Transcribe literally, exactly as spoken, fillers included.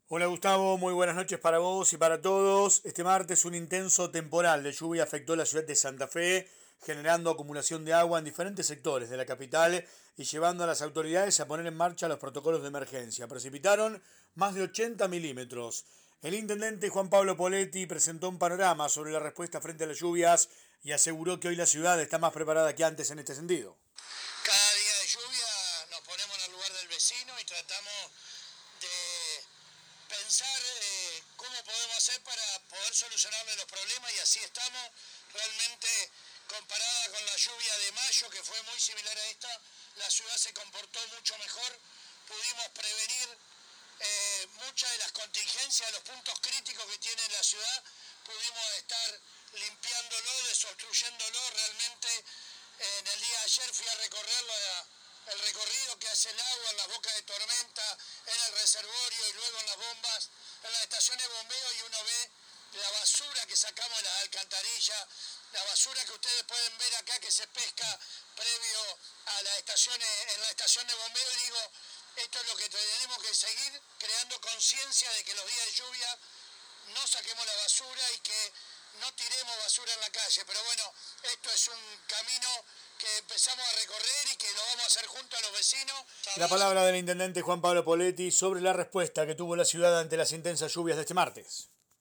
Hola Gustavo, muy buenas noches para vos y para todos. Este martes un intenso temporal de lluvia afectó la ciudad de Santa Fe, generando acumulación de agua en diferentes sectores de la capital y llevando a las autoridades a poner en marcha los protocolos de emergencia. Precipitaron más de ochenta milímetros. El intendente Juan Pablo Poletti presentó un panorama sobre la respuesta frente a las lluvias y aseguró que hoy la ciudad está más preparada que antes en este sentido. Cada día de lluvia nos ponemos en el lugar del vecino y tratamos de pensar eh, cómo podemos hacer para poder solucionarle los problemas, y así estamos. Realmente, comparada con la lluvia de mayo, que fue muy similar a esta, la ciudad se comportó mucho mejor. Pudimos prevenir eh, muchas de las contingencias, los puntos críticos que tiene la ciudad. Pudimos estar limpiándolo, desobstruyéndolo. Realmente, eh, en el día de ayer fui a recorrerlo, a, el recorrido que hace el agua en las bocas de tormenta, en el reservorio y luego en las bombas, en las estaciones de bombeo, y uno ve la basura que sacamos de las alcantarillas, la basura que ustedes pueden ver acá que se pesca previo a las estaciones, en la estación de bombeo. Y digo, esto es lo que tenemos que seguir, creando conciencia de que los días de lluvia no saquemos la basura y que no tiremos basura en la calle. Pero bueno, esto es un camino que empezamos a recorrer y que lo vamos a hacer junto a los vecinos. La palabra del intendente Juan Pablo Poletti sobre la respuesta que tuvo la ciudad ante las intensas lluvias de este martes.